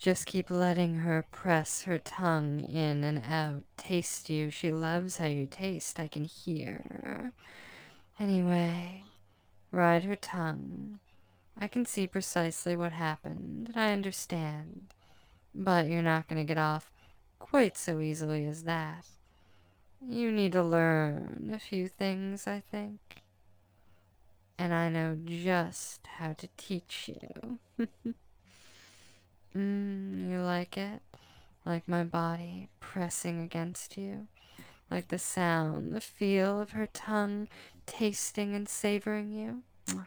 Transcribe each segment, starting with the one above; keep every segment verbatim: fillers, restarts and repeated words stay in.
Just keep letting her press her tongue in and out, taste you. She loves how you taste, I can hear. Anyway, ride her tongue. I can see precisely what happened, and I understand. But you're not going to get off quite so easily as that. You need to learn a few things, I think. And I know just how to teach you. Mmm, you like it? Like my body pressing against you? Like the sound, the feel of her tongue tasting and savoring you?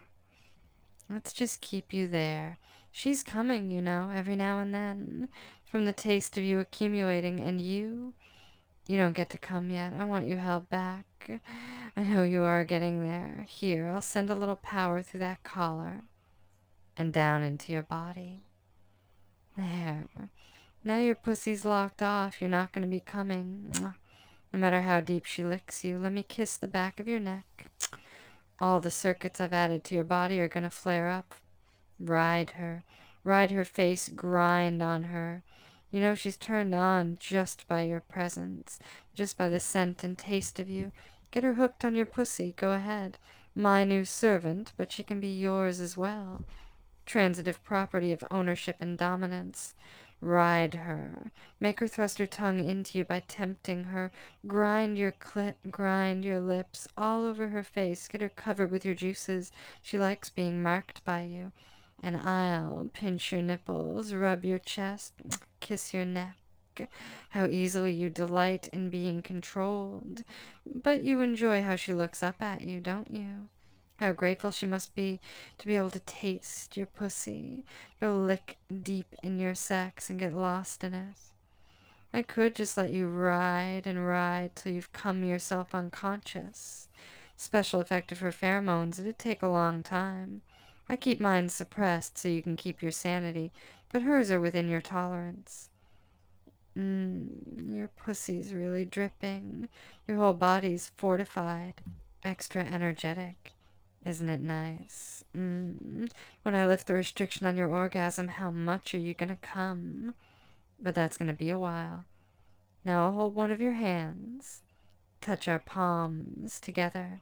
Let's just keep you there. She's coming, you know, every now and then, from the taste of you accumulating, and you, you don't get to come yet. I want you held back. I know you are getting there. Here, I'll send a little power through that collar and down into your body. There. Now your pussy's locked off. You're not going to be coming. No matter how deep she licks you. Let me kiss the back of your neck. All the circuits I've added to your body are going to flare up. Ride her. Ride her face. Grind on her. You know she's turned on just by your presence. Just by the scent and taste of you. Get her hooked on your pussy. Go ahead. My new servant, but she can be yours as well. Transitive property of ownership and dominance. Ride her. Make her thrust her tongue into you by tempting her. Grind your clit, grind your lips, all over her face. Get her covered with your juices. She likes being marked by you. And I'll pinch your nipples, rub your chest, kiss your neck. How easily you delight in being controlled. But you enjoy how she looks up at you, don't you? How grateful she must be to be able to taste your pussy, go lick deep in your sex and get lost in it. I could just let you ride and ride till you've come yourself unconscious. Special effect of her pheromones, it'd take a long time. I keep mine suppressed so you can keep your sanity, but hers are within your tolerance. Mmm, your pussy's really dripping. Your whole body's fortified, extra energetic. Isn't it nice? Mm. When I lift the restriction on your orgasm, how much are you gonna come? But that's gonna be a while. Now I'll hold one of your hands. Touch our palms together.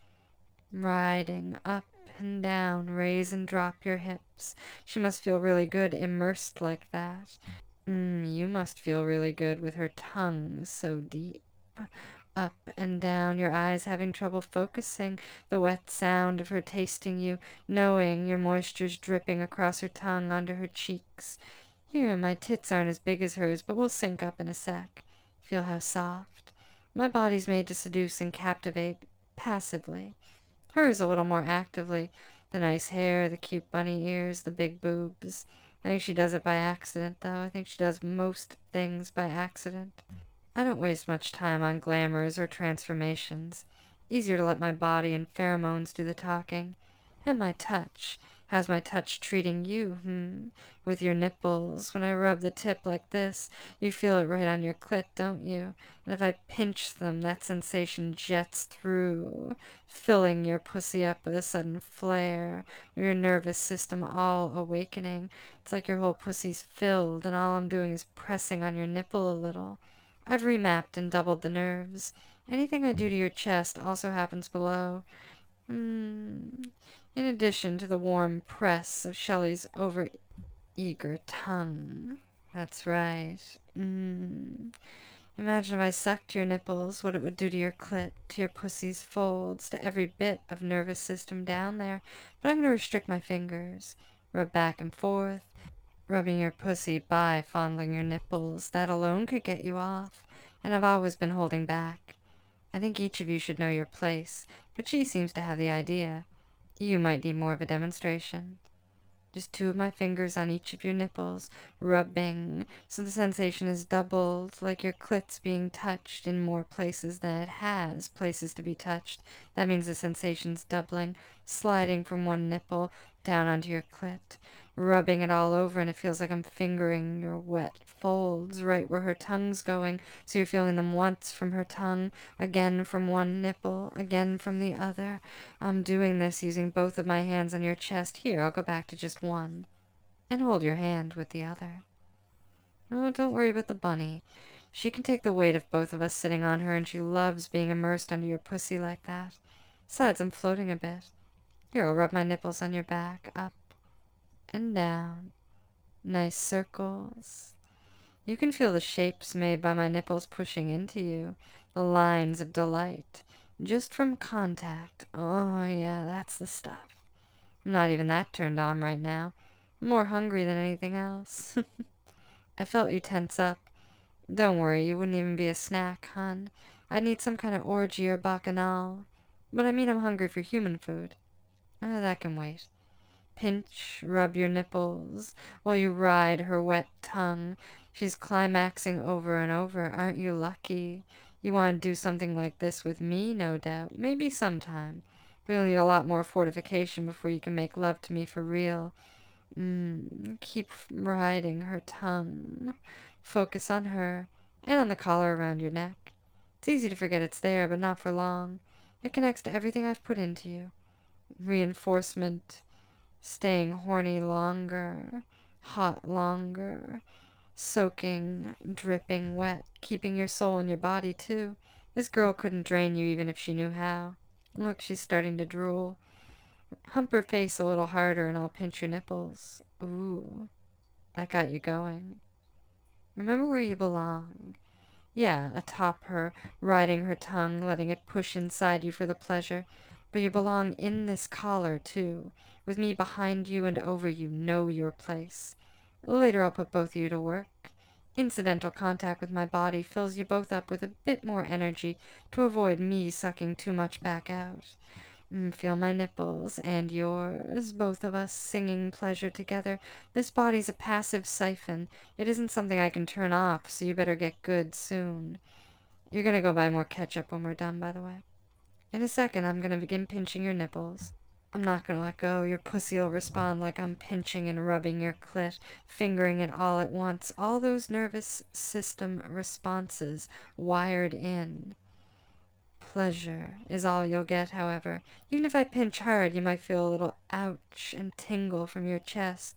Riding up and down, raise and drop your hips. She must feel really good immersed like that. Mm, you must feel really good with her tongue so deep. Up and down, your eyes having trouble focusing, the wet sound of her tasting you, knowing your moisture's dripping across her tongue onto her cheeks. Here, my tits aren't as big as hers, but we'll sync up in a sec. Feel how soft. My body's made to seduce and captivate passively. Hers a little more actively. The nice hair, the cute bunny ears, the big boobs. I think she does it by accident, though. I think she does most things by accident. I don't waste much time on glamours or transformations. Easier to let my body and pheromones do the talking. And my touch. How's my touch treating you, hmm? With your nipples. When I rub the tip like this, you feel it right on your clit, don't you? And if I pinch them, that sensation jets through, filling your pussy up with a sudden flare, your nervous system all awakening. It's like your whole pussy's filled, and all I'm doing is pressing on your nipple a little. I've remapped and doubled the nerves. Anything I do to your chest also happens below. Mm. In addition to the warm press of Shelley's over-eager tongue. That's right. Mm. Imagine if I sucked your nipples, what it would do to your clit, to your pussy's folds, to every bit of nervous system down there. But I'm going to restrict my fingers. Rub back and forth. Rubbing your pussy by fondling your nipples, that alone could get you off, and I've always been holding back. I think each of you should know your place, but she seems to have the idea. You might need more of a demonstration. Just two of my fingers on each of your nipples, rubbing, so the sensation is doubled, like your clit's being touched in more places than it has places to be touched. That means the sensation's doubling, sliding from one nipple down onto your clit, rubbing it all over, and it feels like I'm fingering your wet folds right where her tongue's going, so you're feeling them once from her tongue, again from one nipple, again from the other. I'm doing this using both of my hands on your chest. Here, I'll go back to just one, and hold your hand with the other. Oh, don't worry about the bunny. She can take the weight of both of us sitting on her, and she loves being immersed under your pussy like that. Besides, I'm floating a bit. Here, I'll rub my nipples on your back, up and down. Nice circles. You can feel the shapes made by my nipples pushing into you, the lines of delight, just from contact. Oh, yeah, that's the stuff. I'm not even that turned on right now. I'm more hungry than anything else. I felt you tense up. Don't worry, you wouldn't even be a snack, hun. I'd need some kind of orgy or bacchanal. But I mean, I'm hungry for human food. Uh, that can wait. Pinch, rub your nipples while you ride her wet tongue. She's climaxing over and over. Aren't you lucky? You want to do something like this with me, no doubt. Maybe sometime. But you'll need a lot more fortification before you can make love to me for real. Mm, keep riding her tongue. Focus on her and on the collar around your neck. It's easy to forget it's there, but not for long. It connects to everything I've put into you. Reinforcement, staying horny longer, hot longer, soaking, dripping wet, keeping your soul in your body, too. This girl couldn't drain you even if she knew how. Look, she's starting to drool. Hump her face a little harder and I'll pinch your nipples. Ooh, that got you going. Remember where you belong. Yeah, atop her, riding her tongue, letting it push inside you for the pleasure. But you belong in this collar, too. With me behind you and over you, know your place. Later I'll put both of you to work. Incidental contact with my body fills you both up with a bit more energy to avoid me sucking too much back out. Mm, feel my nipples and yours, both of us singing pleasure together. This body's a passive siphon. It isn't something I can turn off, so you better get good soon. You're gonna go buy more ketchup when we're done, by the way. In a second, I'm gonna begin pinching your nipples. I'm not gonna let go. Your pussy'll respond like I'm pinching and rubbing your clit, fingering it all at once. All those nervous system responses wired in. Pleasure is all you'll get, however. Even if I pinch hard, you might feel a little ouch and tingle from your chest.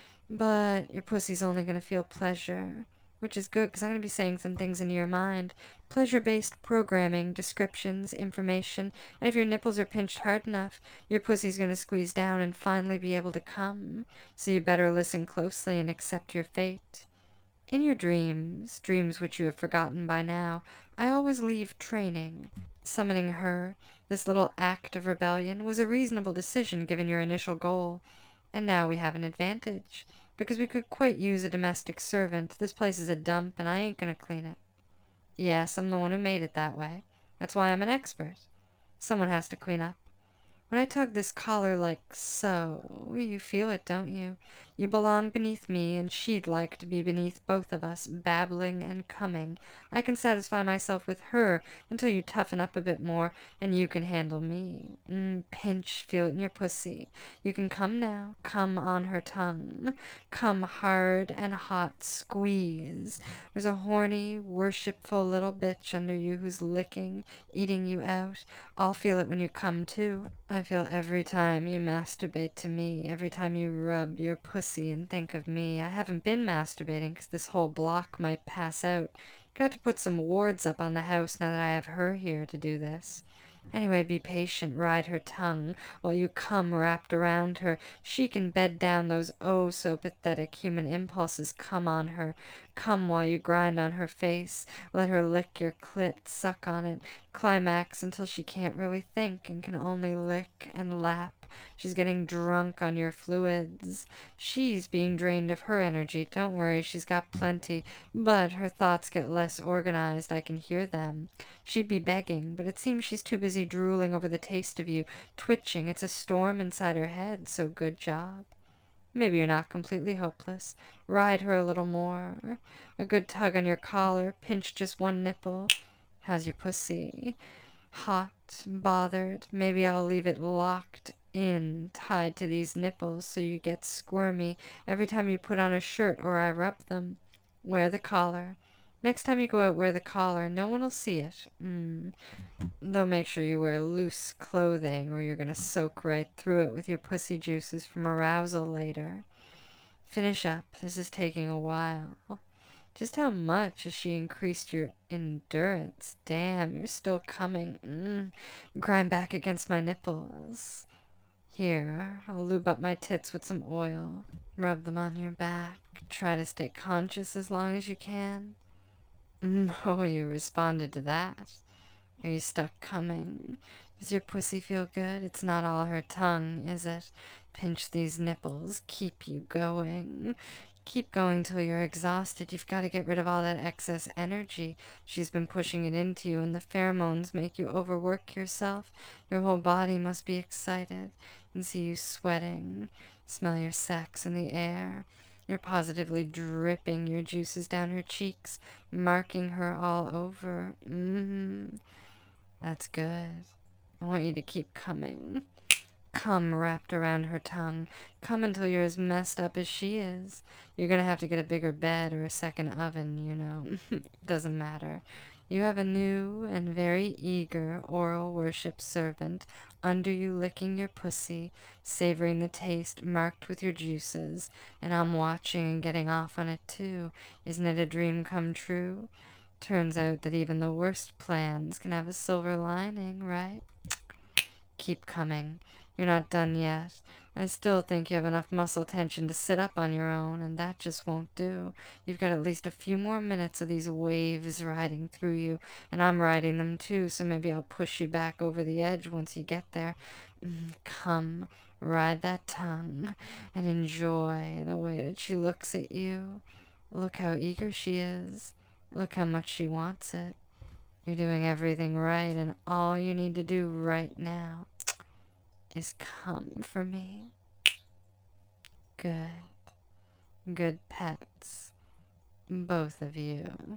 But your pussy's only gonna feel pleasure. Which is good, because I'm gonna be saying some things into your mind. Pleasure-based programming, descriptions, information. And if your nipples are pinched hard enough, your pussy's gonna squeeze down and finally be able to come. So you better listen closely and accept your fate. In your dreams, dreams which you have forgotten by now, I always leave training. Summoning her, this little act of rebellion, was a reasonable decision given your initial goal. And now we have an advantage, because we could quite use a domestic servant. This place is a dump, and I ain't gonna clean it. Yes, I'm the one who made it that way. That's why I'm an expert. Someone has to clean up. When I tug this collar like so, you feel it, don't you? You belong beneath me, and she'd like to be beneath both of us, babbling and coming. I can satisfy myself with her until you toughen up a bit more, and you can handle me. Mm, pinch, feel it in your pussy. You can come now, come on her tongue. Come hard and hot, squeeze. There's a horny, worshipful little bitch under you who's licking, eating you out. I'll feel it when you come too. I feel every time you masturbate to me, every time you rub your pussy and think of me. I haven't been masturbating because this whole block might pass out. Got to put some wards up on the house now that I have her here to do this. Anyway, be patient, ride her tongue while you come wrapped around her. She can bed down those oh so pathetic human impulses. Come on her. Come while you grind on her face. Let her lick your clit, suck on it, climax until she can't really think and can only lick and lap. She's getting drunk on your fluids. She's being drained of her energy. Don't worry, she's got plenty. But her thoughts get less organized. I can hear them. She'd be begging, but it seems she's too busy drooling over the taste of you, twitching. It's a storm inside her head, so good job. Maybe you're not completely hopeless. Ride her a little more. A good tug on your collar. Pinch just one nipple. How's your pussy? Hot, bothered. Maybe I'll leave it locked in, tied to these nipples so you get squirmy every time you put on a shirt or I rub them. Wear the collar. Next time you go out, wear the collar. No one will see it. Mm. Though make sure you wear loose clothing or you're gonna soak right through it with your pussy juices from arousal later. Finish up. This is taking a while. Just how much has she increased your endurance? Damn, you're still coming. Mm. Grind back against my nipples. Here, I'll lube up my tits with some oil. Rub them on your back. Try to stay conscious as long as you can. Mm, oh, you responded to that. Are you stuck coming? Does your pussy feel good? It's not all her tongue, is it? Pinch these nipples. Keep you going. Keep going till you're exhausted. You've got to get rid of all that excess energy. She's been pushing it into you, and the pheromones make you overwork yourself. Your whole body must be excited and see you sweating. Smell your sex in the air. You're positively dripping your juices down her cheeks, marking her all over. Mm-hmm. That's good. I want you to keep coming. Come wrapped around her tongue. Come until you're as messed up as she is. You're gonna have to get a bigger bed or a second oven, you know. Doesn't matter. You have a new and very eager oral worship servant under you licking your pussy, savoring the taste marked with your juices, and I'm watching and getting off on it too. Isn't it a dream come true? Turns out that even the worst plans can have a silver lining, right? Keep coming. You're not done yet. I still think you have enough muscle tension to sit up on your own, and that just won't do. You've got at least a few more minutes of these waves riding through you, and I'm riding them too, so maybe I'll push you back over the edge once you get there. Mm, come, ride that tongue, and enjoy the way that she looks at you. Look how eager she is. Look how much she wants it. You're doing everything right, and all you need to do right now is come for me. Good. Good pets. Both of you.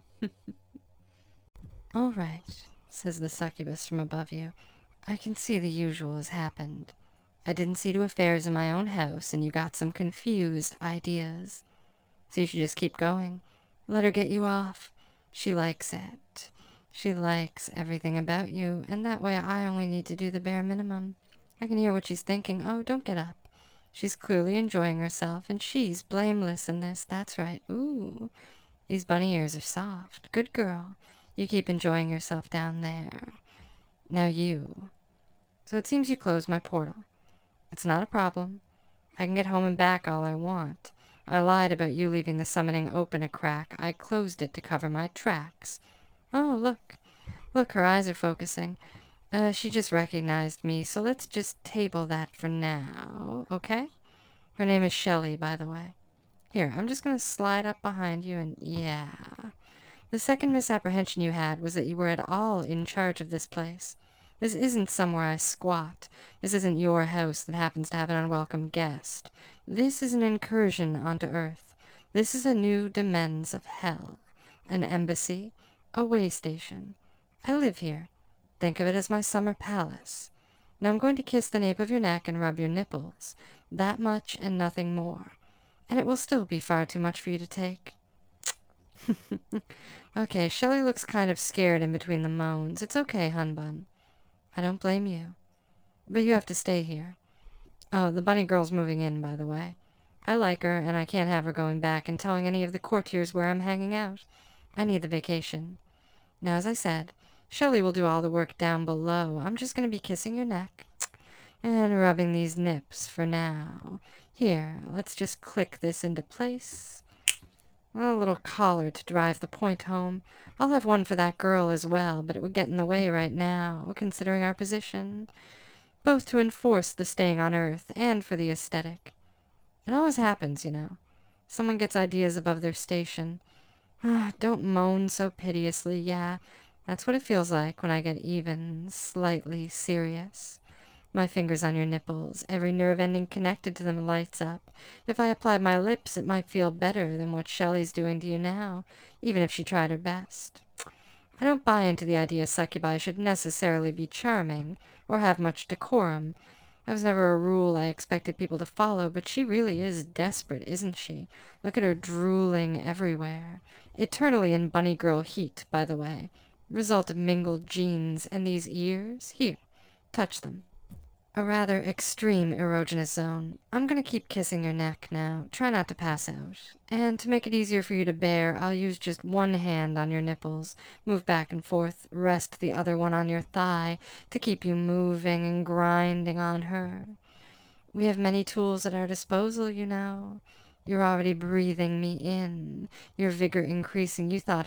All right, says the succubus from above you. I can see the usual has happened. I didn't see to affairs in my own house, and you got some confused ideas. So you should just keep going. Let her get you off. She likes it. She likes everything about you, and that way I only need to do the bare minimum. I can hear what she's thinking. Oh, don't get up. She's clearly enjoying herself, and she's blameless in this. That's right. Ooh, these bunny ears are soft. Good girl. You keep enjoying yourself down there. Now you. So it seems you closed my portal. It's not a problem. I can get home and back all I want. I lied about you leaving the summoning open a crack. I closed it to cover my tracks. Oh, look. Look, her eyes are focusing. Uh, she just recognized me, so let's just table that for now, okay? Her name is Shelley, by the way. Here, I'm just gonna slide up behind you and... yeah. The second misapprehension you had was that you were at all in charge of this place. This isn't somewhere I squat. This isn't your house that happens to have an unwelcome guest. This is an incursion onto Earth. This is a new demesne of hell. An embassy. A way station. I live here. Think of it as my summer palace. Now I'm going to kiss the nape of your neck and rub your nipples. That much and nothing more. And it will still be far too much for you to take. Okay, Shelley looks kind of scared in between the moans. It's okay, hun bun. I don't blame you. But you have to stay here. Oh, the bunny girl's moving in, by the way. I like her, and I can't have her going back and telling any of the courtiers where I'm hanging out. I need the vacation. Now, as I said, Shelley will do all the work down below. I'm just going to be kissing your neck and rubbing these nips for now. Here, let's just click this into place. A little collar to drive the point home. I'll have one for that girl as well, but it would get in the way right now, considering our position. Both to enforce the staying on Earth and for the aesthetic. It always happens, you know. Someone gets ideas above their station. Ah, don't moan so piteously, yeah. That's what it feels like when I get even slightly serious. My fingers on your nipples, every nerve ending connected to them lights up. If I applied my lips, it might feel better than what Shelley's doing to you now, even if she tried her best. I don't buy into the idea succubi should necessarily be charming, or have much decorum. That was never a rule I expected people to follow, but she really is desperate, isn't she? Look at her drooling everywhere. Eternally in bunny girl heat, by the way. Result of mingled genes, and these ears? Here, touch them. A rather extreme erogenous zone. I'm gonna keep kissing your neck now. Try not to pass out. And to make it easier for you to bear, I'll use just one hand on your nipples. Move back and forth. Rest the other one on your thigh to keep you moving and grinding on her. We have many tools at our disposal, you know. You're already breathing me in. Your vigor increasing. You thought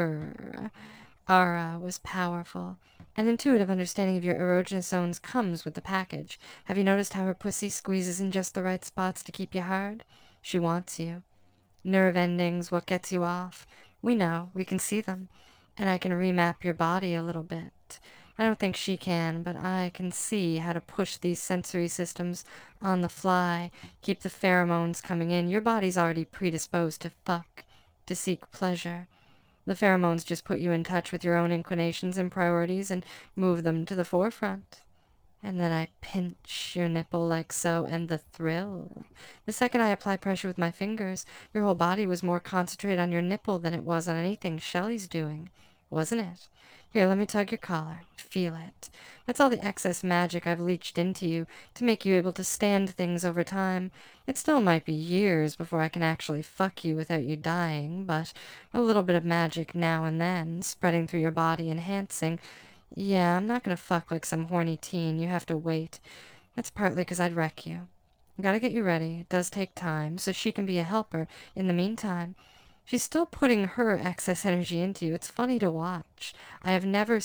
her aura was powerful. An intuitive understanding of your erogenous zones comes with the package. Have you noticed how her pussy squeezes in just the right spots to keep you hard? She wants you. Nerve endings, what gets you off? We know. We can see them. And I can remap your body a little bit. I don't think she can, but I can see how to push these sensory systems on the fly, keep the pheromones coming in. Your body's already predisposed to fuck, to seek pleasure. The pheromones just put you in touch with your own inclinations and priorities and move them to the forefront. And then I pinch your nipple like so, and the thrill. The second I apply pressure with my fingers, your whole body was more concentrated on your nipple than it was on anything Shelley's doing, wasn't it? Here, let me tug your collar. Feel it. That's all the excess magic I've leached into you to make you able to stand things over time. It still might be years before I can actually fuck you without you dying, but a little bit of magic now and then, spreading through your body, enhancing. Yeah, I'm not gonna fuck like some horny teen. You have to wait. That's partly because I'd wreck you. I gotta get you ready. It does take time, so she can be a helper. In the meantime, she's still putting her excess energy into you. It's funny to watch. I have never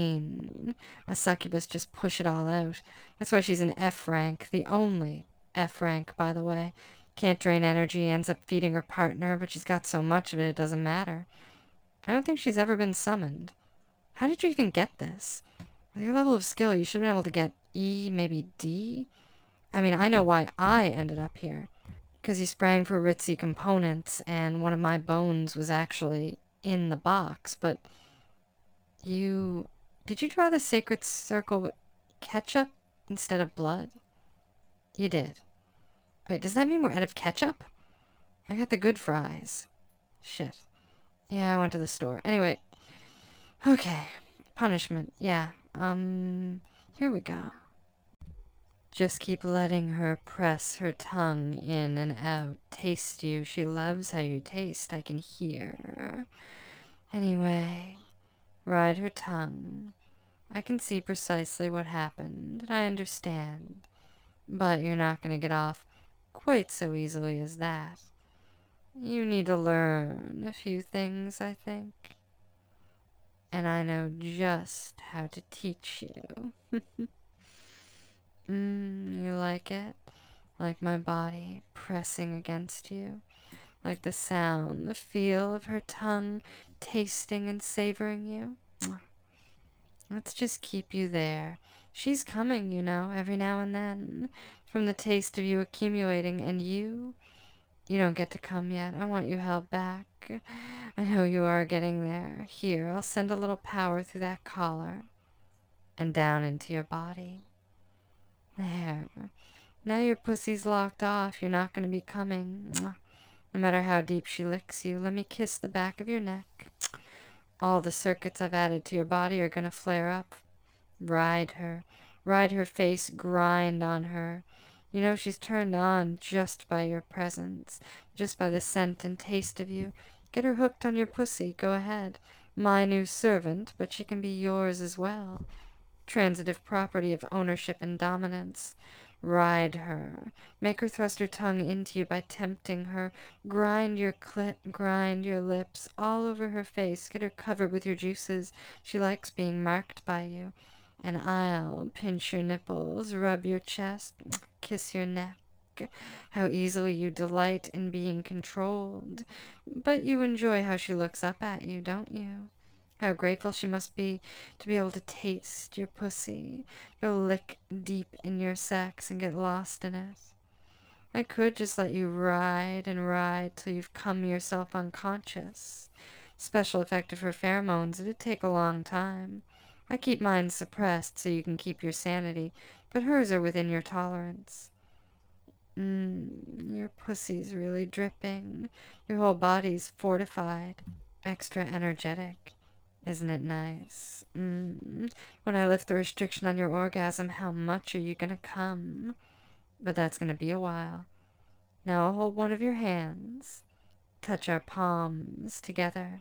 seen a succubus just push it all out. That's why she's an F rank. The only F rank, by the way. Can't drain energy, ends up feeding her partner, but she's got so much of it, it doesn't matter. I don't think she's ever been summoned. How did you even get this? With your level of skill, you should have been able to get E, maybe D? I mean, I know why I ended up here. Because you sprang for ritzy components, and one of my bones was actually in the box, but you... Did you draw the sacred circle with ketchup instead of blood? You did. Wait, does that mean we're out of ketchup? I got the good fries. Shit. Yeah, I went to the store. Anyway. Okay. Punishment. Yeah. Um, here we go. Just keep letting her press her tongue in and out. Taste you. She loves how you taste. I can hear. Anyway, ride her tongue. I can see precisely what happened. I understand. But you're not going to get off quite so easily as that. You need to learn a few things, I think. And I know just how to teach you. Mmm, you like it? Like my body pressing against you? Like the sound, the feel of her tongue tasting and savoring you? Let's just keep you there. She's coming, you know, every now and then, from the taste of you accumulating, and you? You don't get to come yet. I want you held back. I know you are getting there. Here, I'll send a little power through that collar and down into your body. There. Now your pussy's locked off. You're not going to be coming. No matter how deep she licks you. Let me kiss the back of your neck. All the circuits I've added to your body are going to flare up. Ride her. Ride her face. Grind on her. You know she's turned on just by your presence. Just by the scent and taste of you. Get her hooked on your pussy. Go ahead. My new servant, but she can be yours as well. Transitive property of ownership and dominance. Ride her. Make her thrust her tongue into you by tempting her. Grind your clit, grind your lips, all over her face. Get her covered with your juices. She likes being marked by you. And I'll pinch your nipples, rub your chest, kiss your neck. How easily you delight in being controlled. But you enjoy how she looks up at you, don't you? How grateful she must be to be able to taste your pussy, go lick deep in your sex and get lost in it. I could just let you ride and ride till you've come yourself unconscious. Special effect of her pheromones, it'd take a long time. I keep mine suppressed so you can keep your sanity, but hers are within your tolerance. Mmm, your pussy's really dripping. Your whole body's fortified, extra energetic. Isn't it nice? Mm. When I lift the restriction on your orgasm, how much are you gonna come? But that's gonna be a while. Now I'll hold one of your hands, touch our palms together,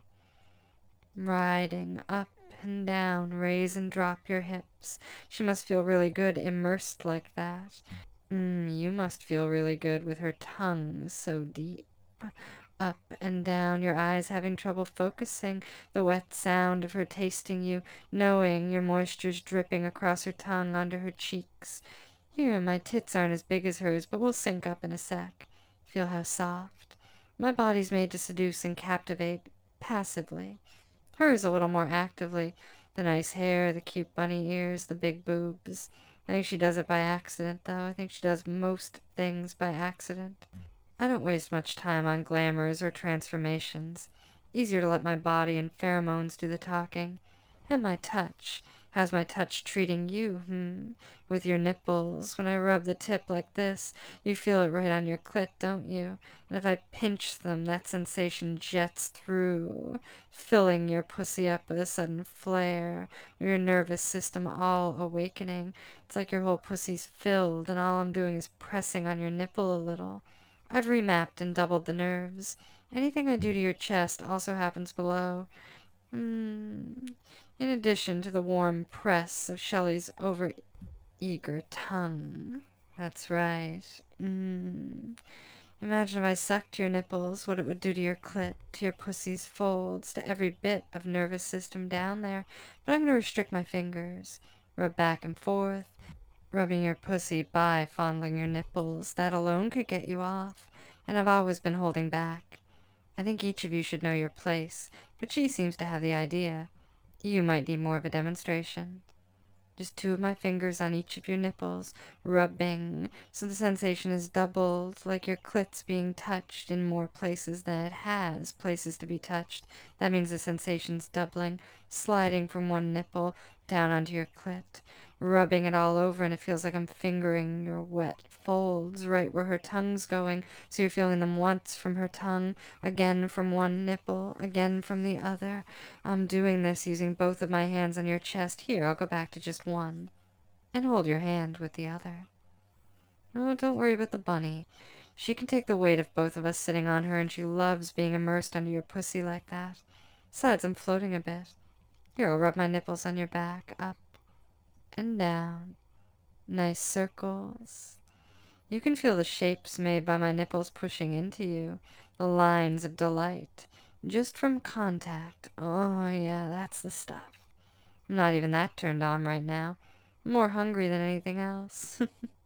riding up and down, raise and drop your hips. She must feel really good immersed like that. Mm, you must feel really good with her tongue so deep. Up and down, your eyes having trouble focusing, the wet sound of her tasting you, knowing your moisture's dripping across her tongue onto her cheeks. Here, my tits aren't as big as hers, but we'll sync up in a sec. Feel how soft. My body's made to seduce and captivate passively. Hers a little more actively. The nice hair, the cute bunny ears, the big boobs. I think she does it by accident, though. I think she does most things by accident. I don't waste much time on glamours or transformations. Easier to let my body and pheromones do the talking. And my touch. How's my touch treating you, hmm? With your nipples. When I rub the tip like this, you feel it right on your clit, don't you? And if I pinch them, that sensation jets through, filling your pussy up with a sudden flare, your nervous system all awakening. It's like your whole pussy's filled, and all I'm doing is pressing on your nipple a little. I've remapped and doubled the nerves. Anything I do to your chest also happens below. Mm. In addition to the warm press of Shelley's over-eager tongue. That's right. Mm. Imagine if I sucked your nipples, what it would do to your clit, to your pussy's folds, to every bit of nervous system down there. But I'm going to restrict my fingers. Rub back and forth. Rubbing your pussy by fondling your nipples. That alone could get you off. And I've always been holding back. I think each of you should know your place, but she seems to have the idea. You might need more of a demonstration. Just two of my fingers on each of your nipples, rubbing, so the sensation is doubled, like your clit's being touched in more places than it has places to be touched. That means the sensation's doubling, sliding from one nipple down onto your clit, rubbing it all over, and it feels like I'm fingering your wet folds right where her tongue's going, so you're feeling them once from her tongue, again from one nipple, again from the other. I'm doing this using both of my hands on your chest. Here, I'll go back to just one. And hold your hand with the other. Oh, don't worry about the bunny. She can take the weight of both of us sitting on her, and she loves being immersed under your pussy like that. Besides, I'm floating a bit. Here, I'll rub my nipples on your back, up and down. Nice circles. You can feel the shapes made by my nipples pushing into you, the lines of delight, just from contact. Oh, yeah, that's the stuff. I'm not even that turned on right now. I'm more hungry than anything else.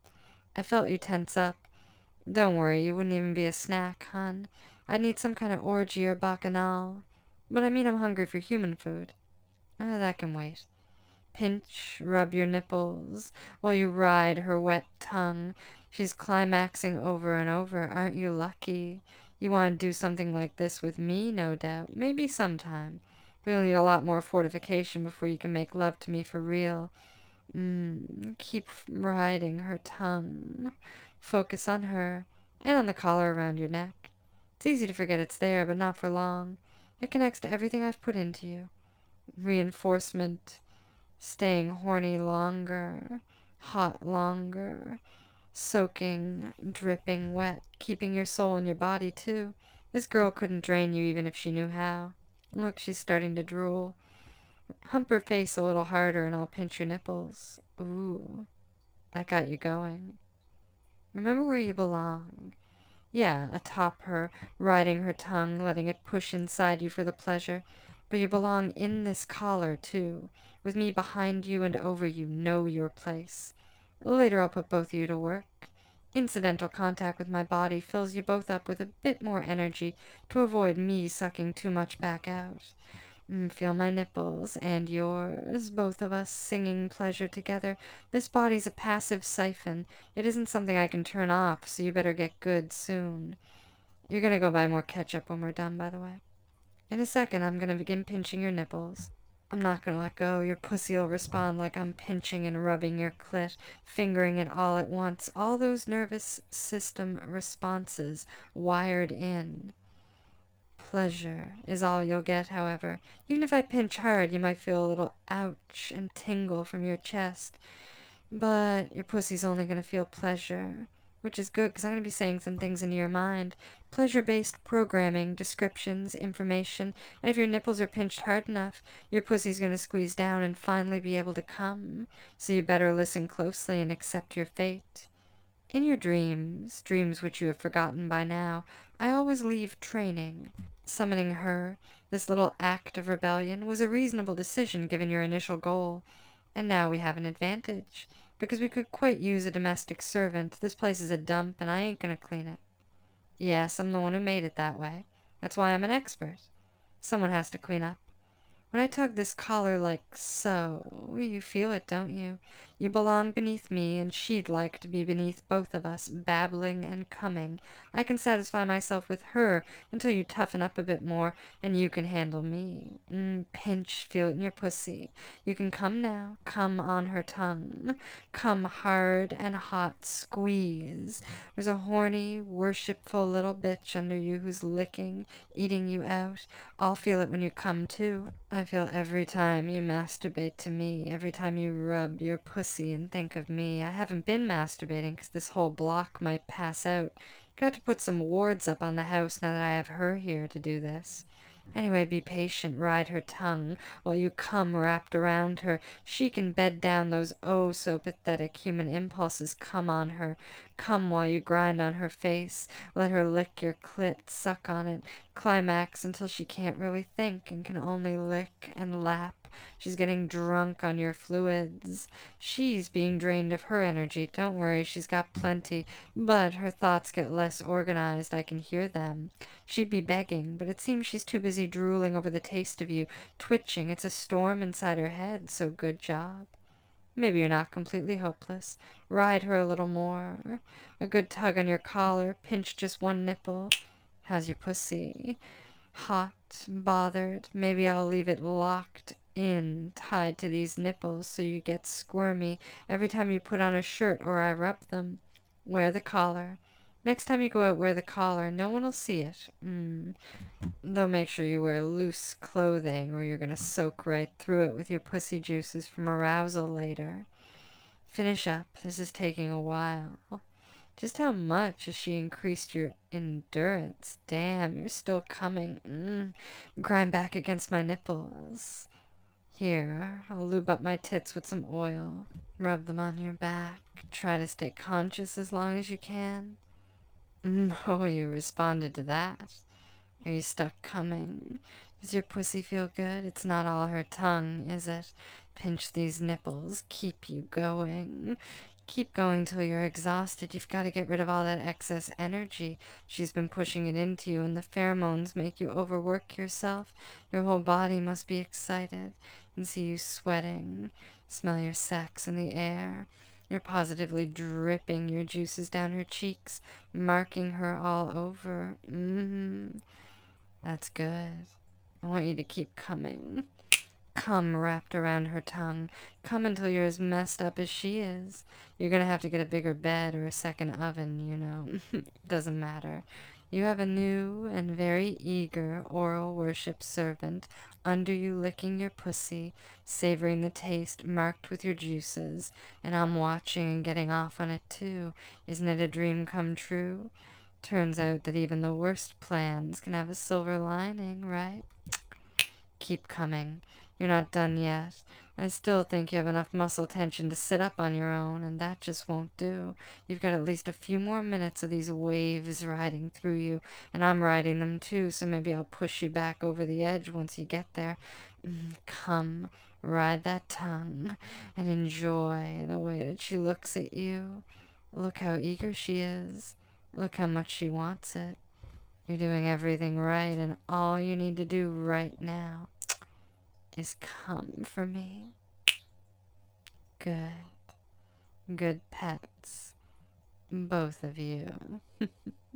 I felt you tense up. Don't worry, you wouldn't even be a snack, hon. I'd need some kind of orgy or bacchanal. But I mean I'm hungry for human food. Uh, that can wait. Pinch, rub your nipples, while you ride her wet tongue. She's climaxing over and over. Aren't you lucky? You want to do something like this with me, no doubt. Maybe sometime. But you'll need a lot more fortification before you can make love to me for real. Mm, keep riding her tongue. Focus on her, and on the collar around your neck. It's easy to forget it's there, but not for long. It connects to everything I've put into you. Reinforcement, staying horny longer, hot longer, soaking, dripping wet, keeping your soul in your body, too. This girl couldn't drain you even if she knew how. Look, she's starting to drool. Hump her face a little harder and I'll pinch your nipples. Ooh, that got you going. Remember where you belong. Yeah, atop her, riding her tongue, letting it push inside you for the pleasure. But you belong in this collar, too. With me behind you and over you, know your place. Later I'll put both of you to work. Incidental contact with my body fills you both up with a bit more energy to avoid me sucking too much back out. Mm, feel my nipples and yours, both of us singing pleasure together. This body's a passive siphon. It isn't something I can turn off, so you better get good soon. You're gonna go buy more ketchup when we're done, by the way. In a second, I'm gonna begin pinching your nipples. I'm not gonna let go. Your pussy'll respond like I'm pinching and rubbing your clit, fingering it all at once. All those nervous system responses wired in. Pleasure is all you'll get, however. Even if I pinch hard, you might feel a little ouch and tingle from your chest. But your pussy's only going to feel pleasure, which is good because I'm going to be saying some things into your mind. Pleasure-based programming, descriptions, information, and if your nipples are pinched hard enough, your pussy's going to squeeze down and finally be able to come. So you better listen closely and accept your fate. In your dreams, dreams which you have forgotten by now, I always leave training. Summoning her, this little act of rebellion, was a reasonable decision given your initial goal. And now we have an advantage, because we could quite use a domestic servant. This place is a dump, and I ain't gonna clean it. Yes, I'm the one who made it that way. That's why I'm an expert. Someone has to clean up. When I tug this collar like so, you feel it, don't you? You belong beneath me, and she'd like to be beneath both of us, babbling and coming. I can satisfy myself with her until you toughen up a bit more, and you can handle me. Mm, pinch, feel it in your pussy. You can come now, come on her tongue. Come hard and hot, squeeze. There's a horny, worshipful little bitch under you who's licking, eating you out. I'll feel it when you come too. I feel every time you masturbate to me, every time you rub your pussy and think of me. I haven't been masturbating because this whole block might pass out. Got to put some wards up on the house now that I have her here to do this. Anyway, be patient, ride her tongue while you come wrapped around her. She can bed down those oh so pathetic human impulses. Come on her. Come while you grind on her face. Let her lick your clit, suck on it, climax until she can't really think and can only lick and lap. She's getting drunk on your fluids. She's being drained of her energy. Don't worry, she's got plenty. But her thoughts get less organized. I can hear them. She'd be begging, but it seems she's too busy drooling over the taste of you, twitching. It's a storm inside her head, so good job. Maybe you're not completely hopeless. Ride her a little more. A good tug on your collar. Pinch just one nipple. How's your pussy? Hot, bothered. Maybe I'll leave it locked in, tied to these nipples so you get squirmy every time you put on a shirt or I rub them. Wear the collar. Next time you go out, wear the collar. No one will see it. Mm. Though make sure you wear loose clothing or you're gonna soak right through it with your pussy juices from arousal later. Finish up. This is taking a while. Just how much has she increased your endurance? Damn, you're still coming. Mm. Grind back against my nipples. Here, I'll lube up my tits with some oil. Rub them on your back. Try to stay conscious as long as you can. Mm, oh, you responded to that. Are you stuck coming? Does your pussy feel good? It's not all her tongue, is it? Pinch these nipples. Keep you going. Keep going till you're exhausted. You've got to get rid of all that excess energy. She's been pushing it into you, and the pheromones make you overwork yourself. Your whole body must be excited and see you sweating. Smell your sex in the air. You're positively dripping your juices down her cheeks, marking her all over. Mm-hmm. That's good. I want you to keep coming. Come wrapped around her tongue. Come until you're as messed up as she is. You're gonna have to get a bigger bed or a second oven, you know. Doesn't matter. You have a new and very eager oral worship servant under you licking your pussy, savoring the taste marked with your juices, and I'm watching and getting off on it too. Isn't it a dream come true? Turns out that even the worst plans can have a silver lining, right? Keep coming. You're not done yet. I still think you have enough muscle tension to sit up on your own, and that just won't do. You've got at least a few more minutes of these waves riding through you, and I'm riding them too, so maybe I'll push you back over the edge once you get there. Come, ride that tongue, and enjoy the way that she looks at you. Look how eager she is. Look how much she wants it. You're doing everything right, and all you need to do right now is come for me. Good. Good pets. Both of you.